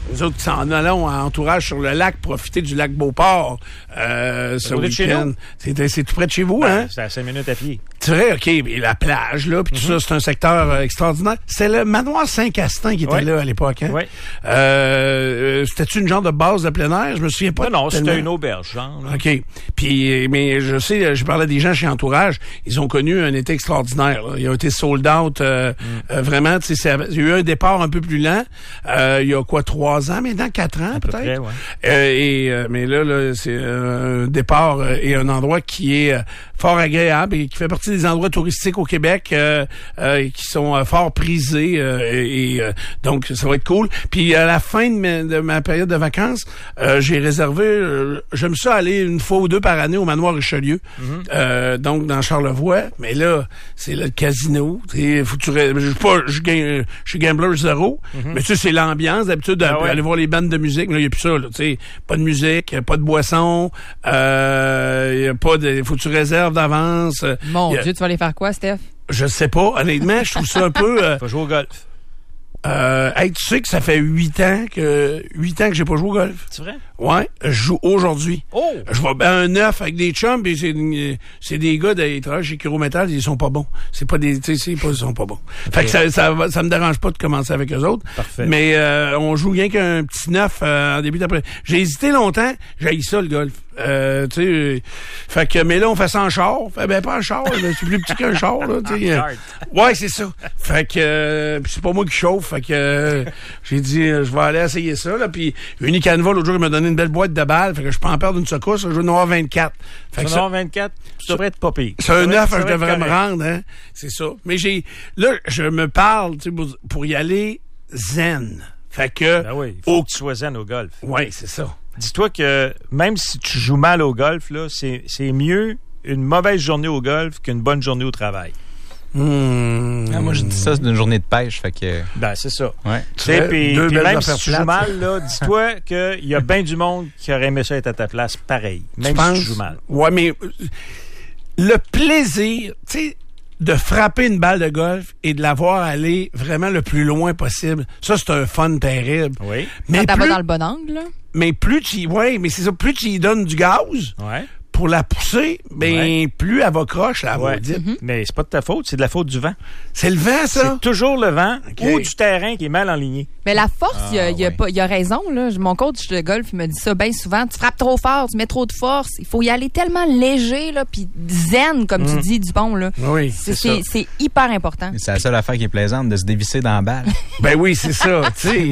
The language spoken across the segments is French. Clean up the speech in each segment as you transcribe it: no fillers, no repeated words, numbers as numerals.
nous autres qui s'en allons en entourage sur le lac, profiter du lac Beauport ce week-end. C'est tout près de chez vous, hein? C'est à 5 minutes à pied. C'est vrai, OK. Et la plage, là, puis tout ça, c'est un secteur extraordinaire. C'est le manoir Saint-Castin qui était là à l'époque, hein? Oui. C'était-tu une genre de base de plein air? Je me souviens pas. Non, c'était une auberge, genre. Là. OK. Puis, mais je sais, je parlais des gens chez Entourage, ils ont connu un été extraordinaire, là. Ils ont été sold out, vraiment, tu sais, il y a eu un départ un peu plus lent, il y a 3 ans, maintenant 4 ans, peut-être? Près, ouais. Mais là, c'est un départ et un endroit qui est fort agréable et qui fait partie des endroits touristiques au Québec qui sont fort prisés donc ça va être cool. Puis à la fin de ma période de vacances, j'ai réservé, j'aime ça aller une fois ou deux par année au manoir Richelieu, donc dans Charlevoix. Mais là, c'est le casino. Faut je suis gambler zéro, mais tu sais, c'est l'ambiance d'habitude d'aller voir les bandes de musique. Mais là, il n'y a plus ça. Là, pas de musique, pas de boisson, y a pas de. Faut que tu réserves d'avance. Mon Dieu, tu vas aller faire quoi, Steph? Je sais pas. Honnêtement, je trouve ça un peu... Faut jouer au golf. Hey, tu sais que ça fait 8 ans que j'ai pas joué au golf. C'est vrai? Ouais, je joue aujourd'hui. Oh! Je vais un 9 avec des chums, pis c'est des gars des travailleurs chez Chirométal, ils sont pas bons. C'est pas des, tu sais, ils sont pas bons. Okay. Fait que ça me dérange pas de commencer avec eux autres. Parfait. Mais on joue rien qu'un petit 9 en début d'après. J'ai hésité longtemps, j'ai haï ça le golf. Tu sais, fait que mais là on fait ça en char. Ben pas en char, là, c'est plus petit qu'un char là, tu sais. Ouais, c'est ça. Fait que c'est pas moi qui chauffe, fait que j'ai dit je vais aller essayer ça là, puis Unicanva l'autre jour il m'a donné une belle boîte de balles, fait que je peux en perdre une secousse, je vais en avoir 24. Fait que ça 24, tu devrais être pas pire. C'est un 9, je devrais me rendre, hein. C'est ça. Mais je me parle, tu sais, pour y aller zen. Fait que ben oui, faut que tu sois zen au golf. Oui, c'est ça. Dis-toi que même si tu joues mal au golf, là, c'est mieux une mauvaise journée au golf qu'une bonne journée au travail. Moi, je dis ça, c'est une journée de pêche, fait que... Ben, c'est ça. Ouais. Puis même si tu joues mal, là, dis-toi qu'il y a bien du monde qui aurait aimé ça être à ta place, pareil. Même si tu joues mal. Ouais, mais le plaisir, tu sais, de frapper une balle de golf et de la voir aller vraiment le plus loin possible, ça, c'est un fun terrible. Oui. Mais quand t'as pas dans le bon angle, là? Mais plus tu y donnes du gaz... Ouais. Pour la pousser, ben plus elle va croche, la maudite. Mais c'est pas de ta faute, c'est de la faute du vent. C'est le vent, ça? C'est toujours le vent ou du terrain qui est mal enligné. Mais la force, il a raison. Là. Mon coach de golf, il me dit ça bien souvent. Tu frappes trop fort, tu mets trop de force. Il faut y aller tellement léger, là, puis zen, comme tu dis, du bon. Là. Oui, c'est hyper important. C'est la seule affaire qui est plaisante, de se dévisser dans la balle. Ben oui, c'est ça.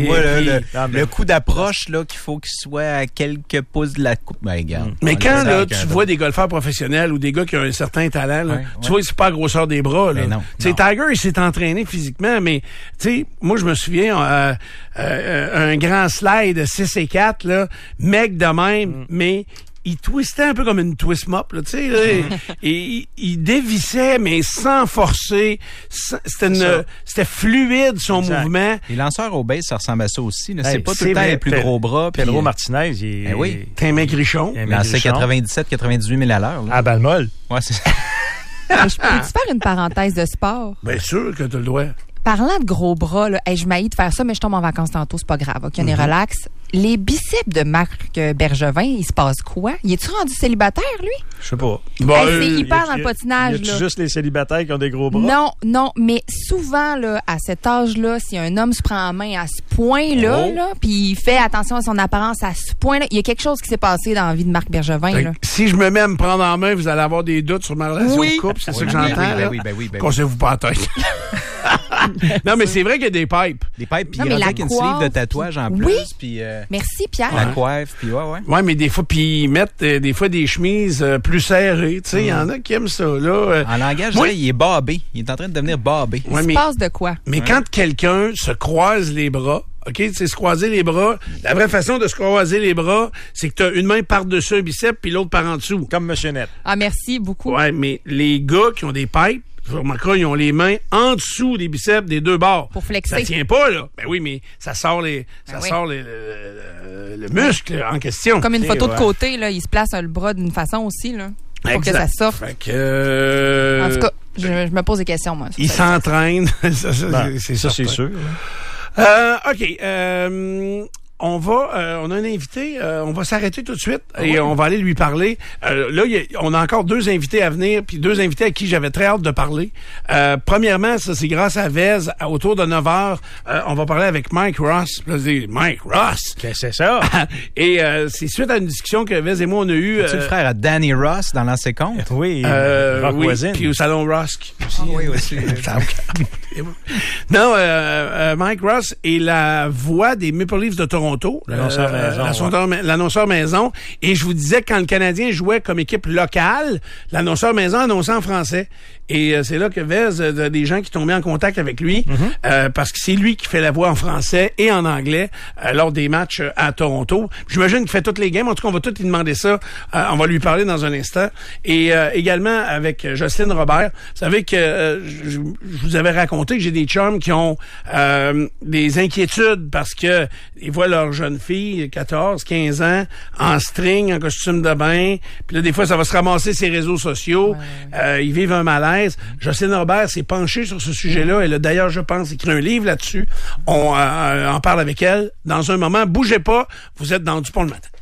Le coup d'approche, là, qu'il faut qu'il soit à quelques pouces de la coupe. Ben, regarde. Mais quand là, tu vois des golfeurs professionnels ou des gars qui ont un certain talent, là, tu vois, c'est pas la grosseur des bras. Là. Tiger, il s'est entraîné physiquement, mais moi, je me souviens, un grand slide 6 et 4, là, mec de même, mais il twistait un peu comme une twist mop, là, tu sais, et il dévissait, mais sans forcer. C'était fluide, son mouvement. Les lanceurs au base, ça ressemble à ça aussi. Là. C'est pas tout le temps les plus gros bras. Pedro Martinez, il t'es un mec riche-on. Il lançait 97-98 000 à l'heure. À balle molle. Ouais, c'est ça. Je peux-tu faire une parenthèse de sport? Bien sûr que tu le dois. Parlant de gros bras, là, je m'haïs de faire ça, mais je tombe en vacances tantôt, c'est pas grave. OK, on est relax. Les biceps de Marc Bergevin, il se passe quoi? Il est-tu rendu célibataire, lui? Je sais pas. C'est hyper dans le patinage. Y a juste les célibataires qui ont des gros bras? Non, mais souvent, là, à cet âge-là, si un homme se prend en main à ce point-là, puis il fait attention à son apparence à ce point-là, il y a quelque chose qui s'est passé dans la vie de Marc Bergevin. Là. Si je me mets à me prendre en main, vous allez avoir des doutes sur ma relation de couple, c'est ça que j'entends. Ben oui. Conseillez-vous pas la tête. Non, mais c'est vrai qu'il y a des pipes. Des pipes, puis il y a une sleeve de tatouage en plus. Puis, merci, Pierre. La coiffe, puis ouais. Ouais, mais des fois, puis ils mettent des fois des chemises plus serrées. Tu sais, il y en a qui aiment ça, là. En langage, il est barbé. Il est en train de devenir barbé. Il se passe de quoi? Mais quand quelqu'un se croise les bras, OK, c'est se croiser les bras. La vraie façon de se croiser les bras, c'est que tu as une main par-dessus un biceps puis l'autre par en dessous. Comme Monsieur Net. Ah, merci beaucoup. Ouais, mais les gars qui ont des pipes, vous remarquerez, ils ont les mains en dessous des biceps des deux bords. Pour flexer. Ça tient pas, là. Ben oui, mais ça sort le muscle en question. Comme une photo de côté, là, il se place le bras d'une façon aussi, là. Pour que ça sorte. Fait que, en tout cas, je me pose des questions, moi. Il s'entraîne. C'est sûr. OK. on a un invité, on va s'arrêter tout de suite et on va aller lui parler. Là, on a encore 2 invités à venir, puis 2 invités à qui j'avais très hâte de parler. Premièrement, ça c'est grâce à Vez, autour de 9h, on va parler avec Mike Ross. Là, je dis, Mike Ross! Qu'est-ce que c'est ça? Et c'est suite à une discussion que Vez et moi on a eue. Es-tu le frère à Danny Ross dans l'ancien compte? Oui, oui, puis au Salon Rosk. Oui, aussi. Non, Mike Ross est la voix des Maple Leafs de Toronto. L'annonceur maison. Et je vous disais que quand le Canadien jouait comme équipe locale, l'annonceur maison annonçait en français. Et c'est là que Vez, des gens qui tombaient en contact avec lui, parce que c'est lui qui fait la voix en français et en anglais lors des matchs à Toronto. J'imagine qu'il fait toutes les games. En tout cas, on va tout lui demander ça. On va lui parler dans un instant. Et également avec Jocelyne Robert. Vous savez que je vous avais raconté que j'ai des chums qui ont des inquiétudes parce que ils voient leur jeune fille, 14, 15 ans, en string, en costume de bain. Puis là, des fois, ça va se ramasser ses réseaux sociaux. Ouais. Ils vivent un malaise. Jocelyne Robert s'est penchée sur ce sujet-là. Elle a d'ailleurs, je pense, écrit un livre là-dessus. On en parle avec elle dans un moment. Bougez pas, vous êtes dans Du Pont le matin.